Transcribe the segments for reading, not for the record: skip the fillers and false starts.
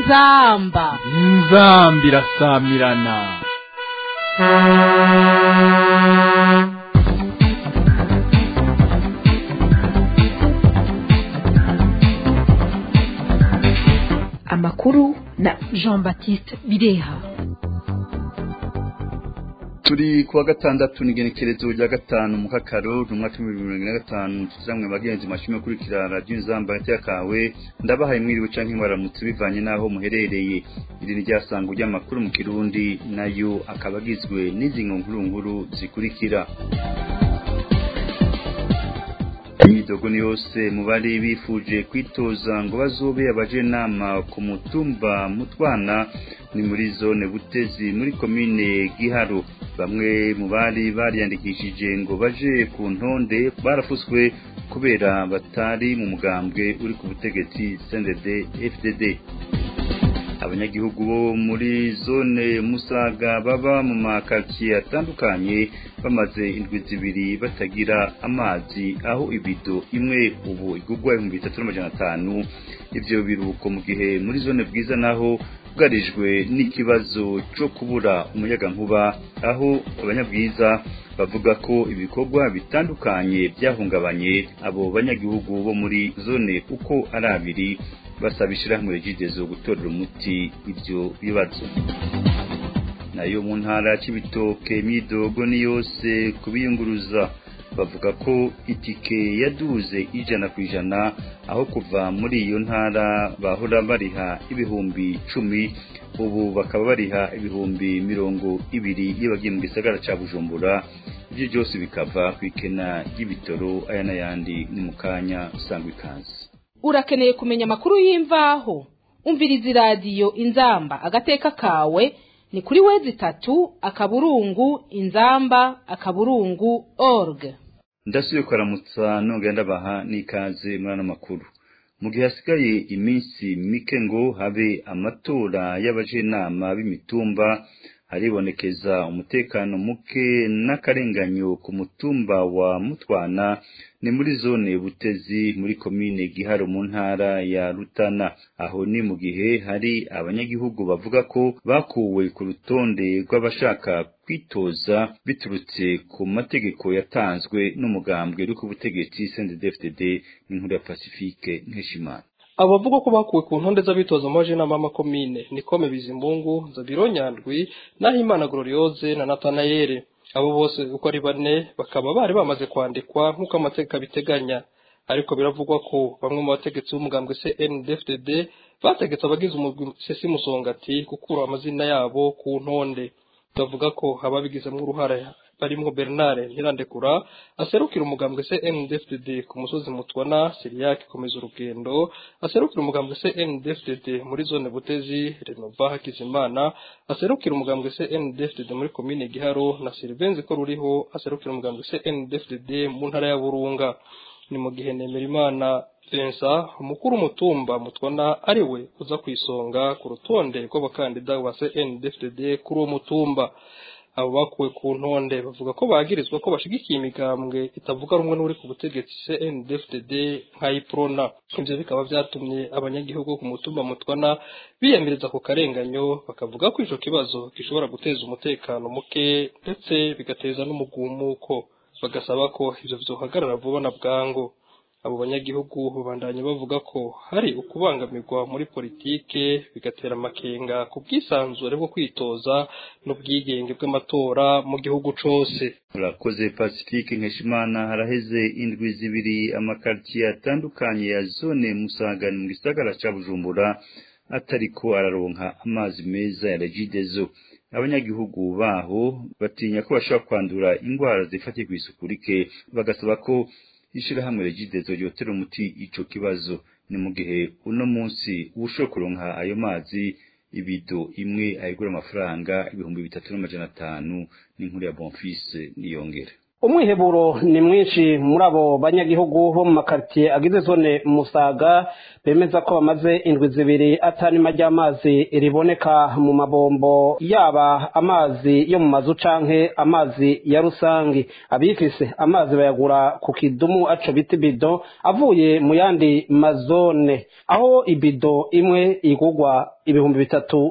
inzamba irasamirana. Amakuru na Jean-Baptiste Bireha. Turi kuwa gatandatu n'igenekerezo rya gatanu mu kakaro n'umwaka wa 2025 tuziramwe bagenzi mashime kurikira radio Inzamba yakawe ndabahaye mwiriwe canke mwaramutse bivanye naho muherereye. Iri ni ryasango ry'amakuru mu Kirundi nayo akabagizwe n'izi nkuru zikurikira. Imyidogo ni yose mu bari bifuje kwitoza ngo bazobe abajenama ku mutumba Mutwana ni muri zone Butezi muri komine Giharo. Bamwe mu bari bariyandikishije ngo baje ku ntonde barafuswe kubera batari mu mugambwe uri ku butegetsi CNDD FDD. Abanyagihugu bo muri zone Musaga baba mu makaki atandukanye bamaze indwi zibiri batagira amazi, aho ibido imwe ubu igugwa 3500. Ivyo biruko mu gihe muri zone Bwiza naho bwarijwe n'ikibazo cyo kubura umuyaga nkuba, aho abanyabwiza bavuga ko ibikorwa bitandukanye byahungabanye abo banyagihugu bo muri zone uko ari abiri, basabishira mu regidezo gutorera umuti ivyo bibazo. Nayo mu ntara y'Ibitoke imyidogo ni yose kubiyunguruza, bavuga ko itike yaduze 100%, aho kuva muri iyo ntara bahora bariha ibihumbi 10 ubu bakaba bariha ibihumbi 20 iyo bagiye mu gisagara ca Bujumbura. Ibyo byose bikava kwikena y'ibitoro aya n'ayandi ni mukanya sangwa ikaze. Urakeneye kumenya amakuru y'imvaho? Umviriza radio Inzamba agateka kawe ni kuri wezi3 akaburungu inzamba.org. Ndasubiye kwaramutsa nongenda baha n'ikaze muri makuru. Mu gihe hasigaye iminsi mike ngo habe amatora y'abajenama b'imitumba, haribonekeza umutekano muke n'akarenganyo ku mutumba wa Mutwana ni muri zone Butezi muri komine Giharo mu ntara ya Rutana. Aho ni mu gihe hari abanyagihugu bavuga ko bakuwe ku rutonde rw'abashaka kwitoza biturutse ku mategeko yatanzwe n'umugambwe uri ku butegetsi CNDD-FDD n'inkuru ya Pacifique Nkeshimana. Abavuga ko bakuwe ku ntonde z'abitoza mu bajenama makomine ni Kome Bizimbungu, Zabiro Nyandwi, Nahimana Gloriose na Natanayere. Abo bose uko ari bane bakaba bari bamaze kwandikwa nk'uko amategeko abiteganya, ariko biravugwa ko bamwe mu bategetsi b'umugambwe CNDD-FDD bategetse abagize umugwi Sesi Musongati gukura amazina yabo ku ntonde. Bavuga ko ababigizemo uruhare barimo Bernard Ntirandekura aserukira umugambwe CNDD-FDD ku musozi Mutwana, Siriac komeza urugendo aserukira umugambwe CNDD-FDD muri zone Butezi, Renova Hakizimana aserukira umugambwe CNDD-FDD muri komine Giharo na Sylvain ko ruriho aserukira umugambwe CNDD-FDD mu ntara ya Burunga. Ni mu gihe Nemerimana Vincent umukuru mutumba Mutwana ari we uza kwisonga ku rutonde rw'abakandida wa CNDD-FDD kuri uwo mutumba. Abo bakuwe ku ntonde bavuga ko bagirizwa ko bashigikiye imigambwe itavuga rumwe n'uri ku butegetsi CNDD-FDD nka Iprona. Ivyo bikaba vyatumye abanyagihugu ku mutumba Mutwana biyemereza ku karenganyo, bakavuga ko ico kibazo gishobora guteza umutekano muke ndetse bigateza n'umugumuko, bagasaba ko ivyo vyohagarara vuba na bwango. Abo banyagihugu babandanye bavuga ko hari ukubangamirwa muri politike bigatera amakenga ku bwisanzure bwo kwitoza n'ubwigenge bw'amatora mu gihugu cose. Urakoze Pacifique Nkeshimana. Haraheze indwi zibiri amakartier atandukanye ya zone Musaga mu gisagara ca Bujumbura atariko araronka amazi meza ya Regidezo. Abanyagihugu baho batinya ko bashobora kwandura ingwara zifatiye kw'isuku rike, bagasaba ko ishirahamwe Regidezo ryotera umuti ico kibazo. Ni mu gihe uno munsi ushobora kuronka ayo mazi ibido imwe ayigura amafaranga 3500 n'inkuru ya Bonfils Niyongera. umwiheburo ni mwinshi muri abo banyagihugu bo mu makaritiye agize zone Musaga bemeza ko bamaze indwi zibiri atanima ry'amazi riboneka mu mabombo yaba amazi yo mu mazu canke amazi ya rusangi. Abifise amazi bayagura ku kidumu aco bita ibido avuye mu yandi mazone, aho ibido imwe igurwa ibihumbi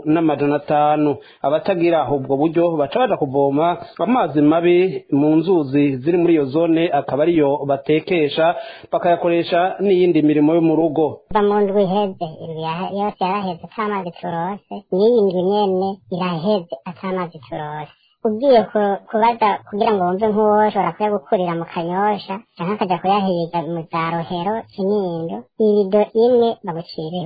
3,500. Abatagira ubwo buryo baca baja kuvoma amazi mabi mu nzuzi ziri muri iyo zone, akaba ariyo batekesha bakayakoresha n'iyindi mirimo yo mu rugo. mu ndwi iheze yose yaraheze atamazi turose, n'iyi ndwi nyene iraheze atamazi turose. Ugiye kubaza kugira ngo wumve nk'uwoshobora kuyagukurira mu Kanyosha canke akaja kuyahiga mu za Rohero Kinindo, ibido imwe bagucira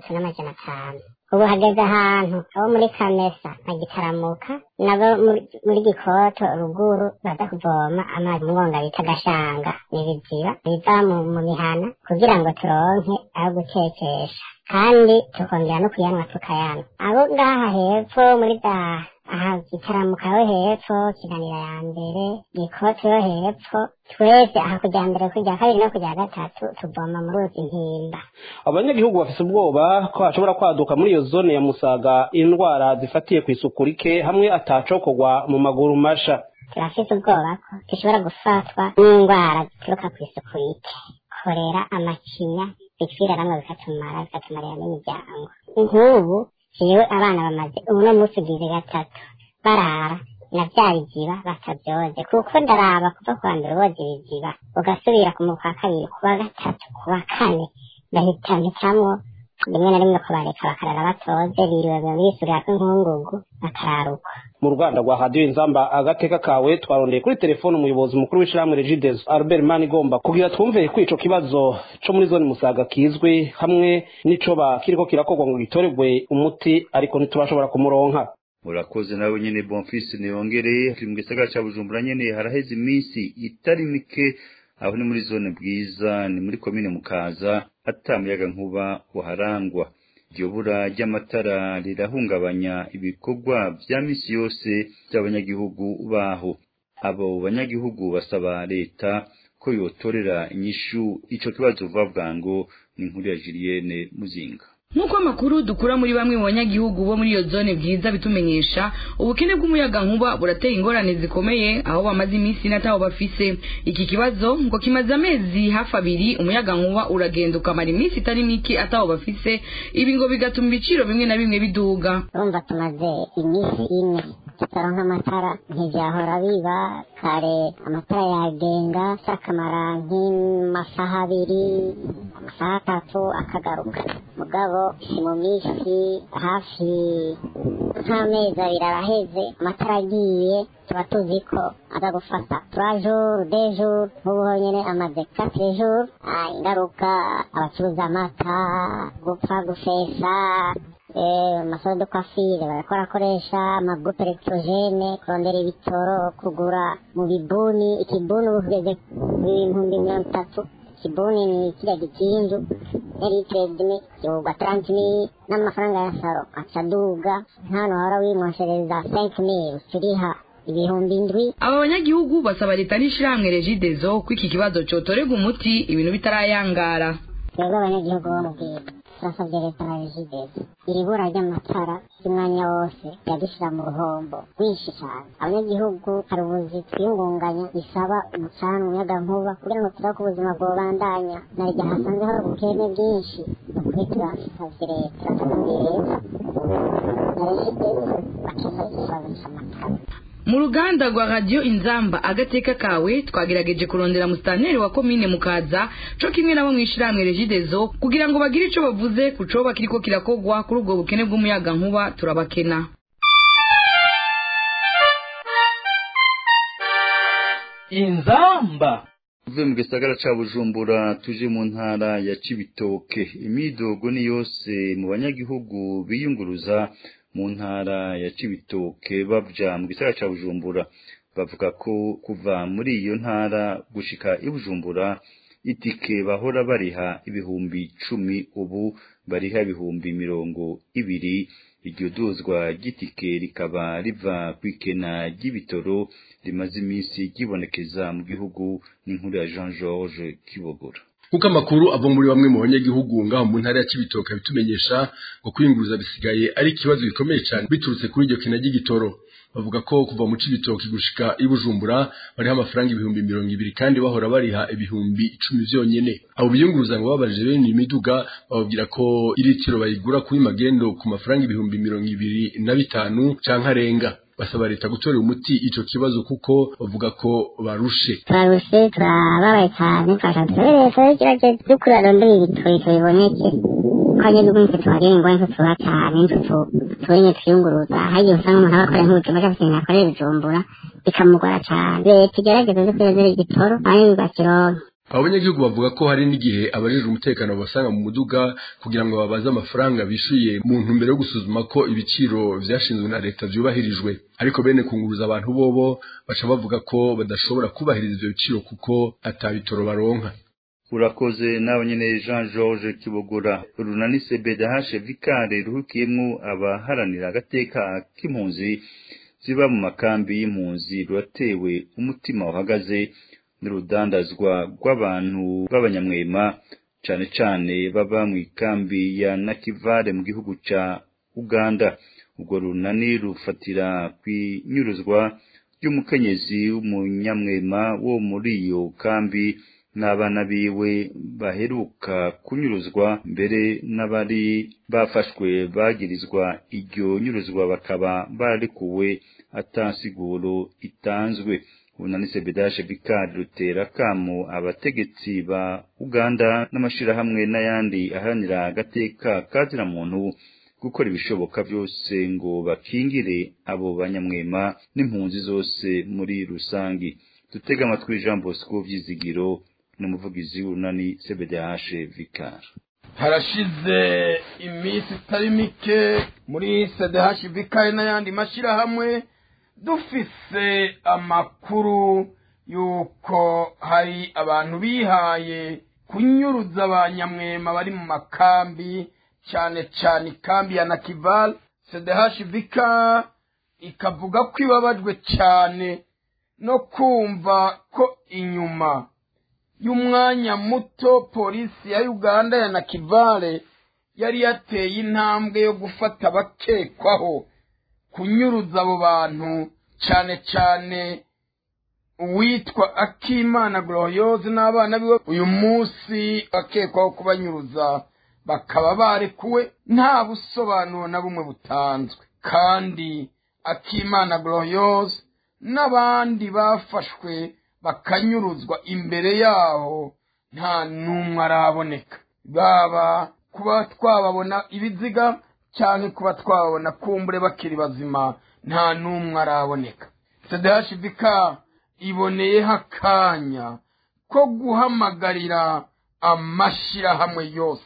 3,500. ubu hageze ahantu abo muri Kamesa na Gitaramuka nabo muri Gikoto ruguru baza kuvoma amazi mu mwonga bita Gashanga n'ibiziba biva mu mihana kugira ngo turonke aho gutekesha, kandi tukongera no kuyanwa tukayanywa. Abo ngaha hepfo muri aha Gitaramuka yo hepfo, Kinanira ya mbere, Gikoto yo hepfo, twese aha kujya mbere kujya kabiri no kujya gatatu tuvoma mu ruzi Mpimba. Abanyagihugu bafise ubwoba ko hashobora kwaduka muri iyo zone ya Musaga indwara zifatiye ku isuku rike hamwe atacokogwa mu maguru masha. Turafise ubwoba ko dushobora gufatwa n'indwara zituruka ku isuku rike, korera, amacinya, bitwira ramwe bikatumarira n'imiryango. Nk'ubu jewe abana bamaze uno munsi ugize gatatu barara na vya biziba batavyoze, kuko ndaraba kuva kwa mbere woze ibiziba ugasubira ku mukwa kabiri kuwa gatatu kuwa kane ndahitamwo rimwe na rimwe kubareka bakarara batoze biriwe bisurira nk'inkungugu bakararuka. Mu Rwanda rwa Radio Inzamba agateka kawe twarondeye kuri telefone umuyobozi mukuru w'ishiramwe Regideso Albert Manigomba kugira twumve ko ico kibazo co muri zone Musaga kizwe hamwe n'ico bakiriko kirakorwa ngo gitoregwe umuti, ariko ntitubashobora kumuronka. Murakoze nawe nyene Bonfils Niyongereye mu gisagara ca Bujumbura nyene haraheze iminsi itari mike aho ni muri zone Bwiza ni muri komine Mukaza atamuyaga nkuba uharangwa. Iryo bura ry'amatara rirahungabanya ibikorwa vya misi yose by'abanyagihugu baho. Abo banyagihugu basaba leta ko yotorera inyishu ico kibazo bavuga ngo ni inkuru ya Julienne Muzinga. Nuko amakuru dukura muri bamwe mu banyagihugu bo muri iyo zone Bwiza bitumenyesha ubukene bw'umuyaga nkuba burateye ingorane zikomeye aho bamaze iminsi nataho bafise. Iki kibazo ngo kimaze amezi hafi 2 umuyaga nkuba uragenda ukamara iminsi itari miki ataho bafise, ibi ngo bigatuma ibiciro bimwe na bimwe biduga. Urumva tumaze iminsi ine tutaronka amatara, ntivyahora biba kare amatara yagenga sakamara nk'amasaha 2 amasaha 3 akagaruka, mugabo si mu minsi hafi nk'amezi 2 araheze amatara agiye, tuba tuzi ko aza gufata 3 jours 2 jours, ubu nyene amaze 4 jours. Ingaruka abacuruza amata gupfa gufesa, amasaro de coiffure bariko barakoresha amagupe electrogene kurondera ibitoro, kugura mu bibuni. Ikibuni ubu kugeze 30,000. Kibuni ni kila gikinju yari tredme yoga 30,000 n'amafaranga ya saro acaduga hano hora wimoshereza 5,000 turiha ibihumbi 7. Aba banyagihugu basaba leta n'ishiramwe Regideso ko iki kibazo cotorega umuti ibintu bitarayangara. Twebwe abanyagihugu bo mu Bwiza turasabye leta na Regideso iri bura ry'amatara y'umwanya wose yadushyira mu ruhombo rwinshi cyane. Abanyagihugu hari ubuzi twiyungunganya bisaba umucana umuyaga nkuba kugira ngo tuzaho ubuzima bwobandanya, na rya hasanze hari ubukene bwinshi ukuri turasabye leta na Regideso bakemura ikibazo cy'amatara. Mu ruganda rwa Radio Inzamba agateka kawe twagerageje kurondera musitanteri wa komine Mukaza co kimwe nabo mwishirahamwe Regideso kugira ngo bagire ico bavuze kucoba kiriko kirakogwa kuri ubwo bukene bw'umuyaga nkuba. Turabakena. Inzamba uve mu gisagara ca Bujumbura tuje mu ntara ya Cibitoke. Imidogo ni yose mu banyagihugu biyunguruza mu ntara ya Cibitoke bavuja mu gisagara ca Bujumbura bavuga ko kuva muri iyo ntara gushika i Bujumbura itike bahora bariha ibihumbi 10 ubu bariha ibihumbi 20. iryo duzwa ry'itike rikaba riva kw'ikena ry'ibitoro rimaze iminsi ryibonekeza mu gihugu n'inkuru ya Jean Georges Kibogora. Kuko amakuru ava muri bamwe mu banyagihugu ngaho mu ntara ya Cibitoke bitumenyesha ngo kwinguruza bisigaye ari ikibazo gikomeye cyane biturutse kuri iryo kena ry'igitoro. Bavuga ko kuva mu Cibitoke gushika i Bujumbura bariha amafaranga 220 kandi bahora bariha 1010 vyonyene. Abo biyunguruza ngo babaje bene imiduga bababwira ko iritiro bayigura kuri magendo ku mafaranga 225 canke arenga. Basaba leta gutorera umuti ico kibazo kuko bavuga ko barushe turababaye cyane twashatse kirage dukurarondera ibitoki biboneke kanye n'ubuntu twagenga ngo tuba cyane tuwenye twiyunguruza hagiye usanga umuntu abakora nk'ubuzima cyangwa akorera Bujumbura bikamugora cyane leta igerageza zo kwezera igitoro ayo bibakironka. Abanyagihugu bavuga ko hari n'igihe abarira umutekano basanga mu muduga kugira ngo babaze amafaranga bishuye mu ntumbero yo gusuzuma ko ibiciro vyashinzwe na leta vyubahirijwe, ariko bene kunguruza abantu bobo baca bavuga ko badashobora kubahiriza ivyo biciro kuko atabitoro baronka. Urakoze nawe nyene Jean Georges Kibogora. Runani CBDH Vikare ruhukiyemwo abaharanira agateka k'impunzi ziba mu makambi y'impunzi ruratewe umutima uhagaze n'urudandazwa rw'abantu b'abanyamwema cane cane baba mu ikambi ya Nakivale mu gihugu ca Uganda. Ubwo runani rufatira kwinyuruzwa ry'umukenyezi w'umunyamwema wo muri iyo kambi n'abana biwe baheruka kunyuruzwa mbere n'abari bafashwe bagirizwa iryo nyuruzwa bakaba barekuwe atansiguro itanzwe. Unani CBDH Bikari rutera kamo abategetsi ba Uganda n'amashirahamwe n'ayandi aharanira agateka kazira muntu gukora ibishoboka byose ngo bakingire abo banyamwema n'impunzi zose muri rusangi. Dutega amatwi Jean Bosco Vyizigiro n'umuvugizi w'Unani CBDH Bikari. Harashize imisi itari mike muri CBDH Bikari n'ayandi mashirahamwe dufise amakuru yuko hari abantu bihaye kunyuruza abanyamwema bari mu makambi cyane cyane ikambi ya Nakivale. CBDH Bikari ikavuga ko ibabajwe cyane no kumva ko inyuma y'umwanya muto polisi ya Uganda ya Nakivale yari yateye intambwe yo gufata abakekwaho kunyuruza abo bantu cyane cyane uwitwa Akimana Gloriose n'abana biwe. Uyu munsi bakekwaho kubanyuruza bakaba barekuwe nta busobanuro na bumwe butanzwe, kandi Akimana Gloriose n'abandi bafashwe bakanyuruzwa imbere yaho nta numwe araboneka, baba kuba twababona ibiziga cyane kuba twababona kumbure bakiri bazima nta numwe araboneka. CBDH Bikari iboneyeho akanya ko guhamagarira amashirahamwe yose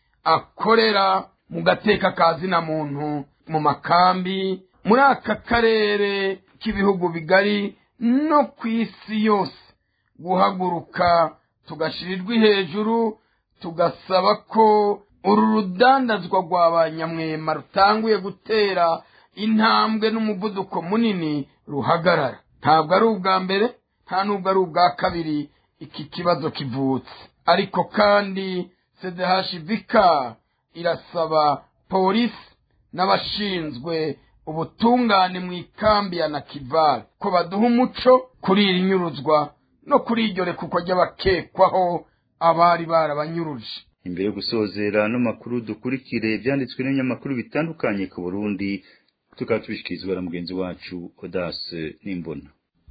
akorera mu gateka kazina muntu mu makambi muri aka karere k'ibihugu bigari no ku isi yose guhaguruka tugashirirwa hejuru tugasaba ko uru rudandazwa rw'abanyamwema rutanguye gutera intambwe n'umuvuduko munini ruhagarara. Ntabwo ari ubwa mbere nta nubwo ari ubwa kabiri iki kibazo kivutse, ariko kandi CBDH Bikari irasaba polisi n'abashinzwe ubutungane mu ikambi ya Nakivale ko baduha umuco kuri iri nyuruzwa no kuri iryo rekuko ry'abakekwaho abari barabanyuruje. Imbere yo gusozera no makuru dukurikire byanditswe n'ibinyamakuru bitandukanye ku Burundi tukaba tubishikirizwa na mugenzi wacu Odace Nimbona.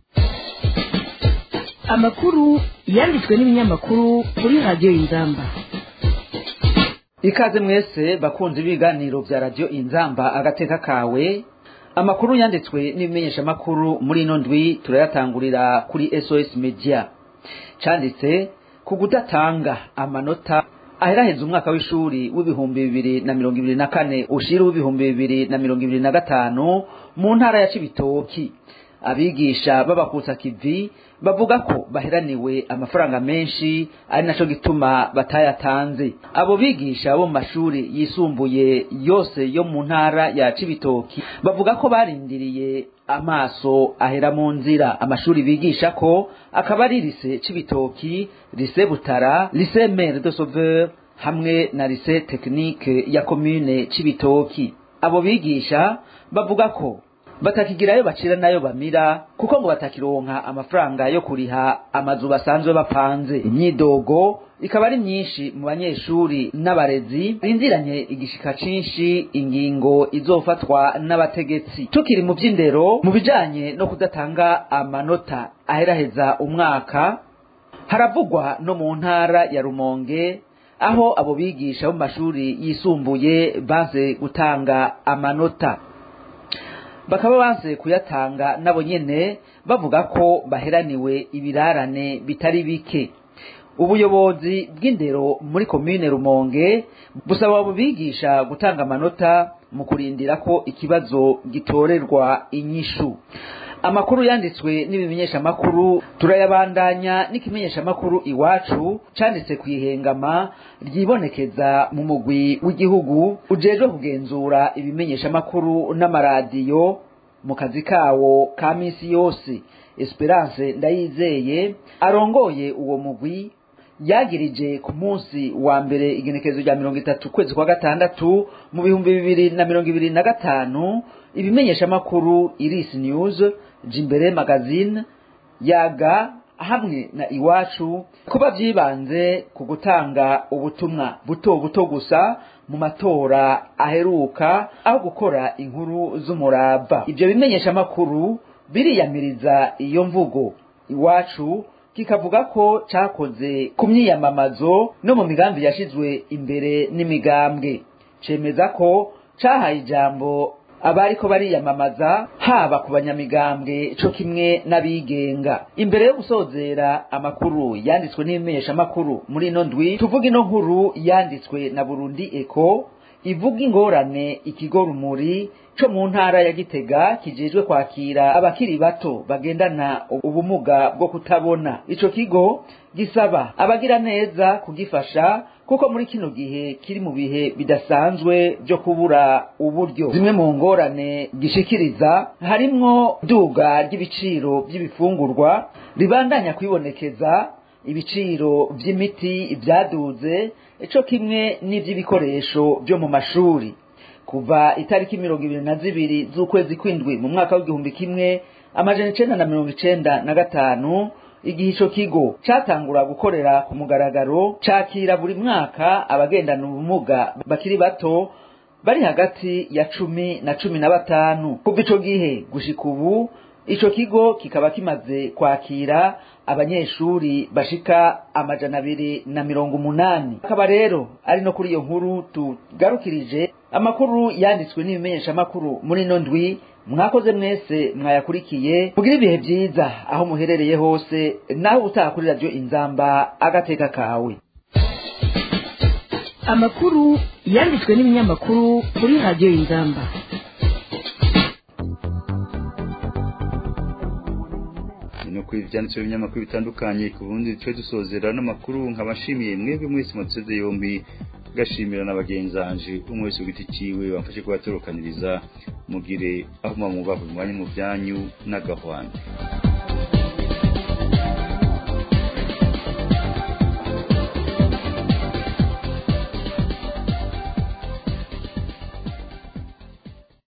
Amakuru yanditswe n'ibinyamakuru kuri Radio Inzamba. Ikaze mwese bakunze ibiganiro vya Radio Inzamba agateka kawe. Amakuru yanditswe n'ibimenyesha makuru muri ino ndwi turayatangurira kuri SOS Media. Canditse ku kudatanga amanota aheraheza umwaka w'ishuri w'ibihumbi 2024 ushira w'ibihumbi 2025 mu ntara ya Cibitoki. abigisha b'abakutsa kivi bavuga ko baheraniwe amafaranga menshi ari naco gituma batayatanze. Abo bigisha bo mu mashuri yisumbuye yose yo mu ntara ya Cibitoki bavuga ko barindiriye amaso ahera mu nzira. Amashuri bigisha ko akaba ari Lycée Cibitoki, Lycée Butara, Lycée Mère de Sauveur hamwe na Lycée Technique ya commune Cibitoki. Abo bigisha bavuga ko batakigirayo bacira nayo bamira kuko ngo batakironka amafaranga yo kuriha amazu basanzwe bapanze. Imyidogo ikaba ari myinshi mu banyeshuri n'abarezi rindiranye igishika cinshi ingingo izofatwa n'abategetsi. Tukiri mu by'indero, mu bijanye no kudatanga amanota aheraheza umwaka, haravugwa no mu ntara ya Rumonge aho abo bigisha mu mashuri yisumbuye baze gutanga amanota. Bakaba banse kuyatanga nabo nyene bavuga ko baheraniwe ibirarane bitari bike. Ubuyobozi bw'indero muri commune Rumonge busaba abo bigisha gutanga amanota mu kurindira ko ikibazo gitorerwa inyishu. Amakuru yanditswe n'ibimenyesha makuru turayabandanya n'ikimenyesha makuru Iwacu canditse kwihengama ryibonekeza mu mugwi w'igihugu ujejwe kugenzura ibimenyesha makuru n'amaradiyo mu kazi kawo ka misi yose. Esperance Ndayizeye arongoye uwo mugwi yagirije ku munsi wa mbere igenekezo rya 30 kwezi kwa gatandatu mu 2025 ibimenyesha makuru Iris News, Jimbere Magazine, Yaga hamwe na Iwacu kuba vyibanze ku gutanga ubutumwa buto buto gusa mu matora aheruka aho gukora inkuru z'umuraba. Ibyo bimenyesha makuru biriyamiriza iyo mvugo. Iwacu kikavuga ko cakoze ku myiyamamazo no mu migambi yashizwe imbere n'imigambwe. Cemeza ko cahaye ijambo abariko bariyamamaza haba ku banyamigambwe co kimwe n'abigenga. Imbere yo gusozera amakuru yanditswe n'ibimenyesha makuru muri ino ndwi, tuvuga ino nkuru yanditswe na Burundi Eco ivuga ingorane ikigo Rumuri co mu ntara ya Gitega kijejwe kwakira abakiri bato bagendana ubumuga bwo kutabona. Ico kigo gisaba abagira neza kugifasha kuko muri kino gihe kiri mu bihe bidasanzwe byo kubura uburyo. Zimwe mu ngorane gishikiriza harimwo duga ry'ibiciro by'ibifungurwa ribandanya kwibonekeza, ibiciro vy'imiti ibyaduze, ico kimwe n'ivy'ibikoresho byo mu mashuri. Kuva itariki 22 z'ukwezi kw'indwi mu mwaka w'1995 igihe ico kigo catangura gukorera ku mugaragaro, cakira buri mwaka abagendana ubumuga bakiri bato bari hagati ya 10 na 15. Kuva ico gihe gushika ubu ico kigo kikaba kimaze kwakira abanyeshuri bashika 280. Akaba rero ari no kuri iyo nkuru tugarukirije amakuru yanditswe n'ibimenyesha makuru muri ino ndwi. Mwakoze mwese mwayakurikiye, mugira ibihe byiza aho muherereye hose, naho utaha kuri radio Inzamba agateka kawe. Amakuru yanditswe n'ibinyamakuru kuri radio Inzamba. Kuri ivyanditswe ibinyamakuru bitandukanye ku bundi twe dusozera n'amakuru nkabashimiye mwebwe mwese muteze yombi, gashimira n'abagenzanje umwe wese ugiti ciwe bamfashe kubatorokaniriza. Mugire aho mwumva mu mwanya mu byanyu n'agahwanda.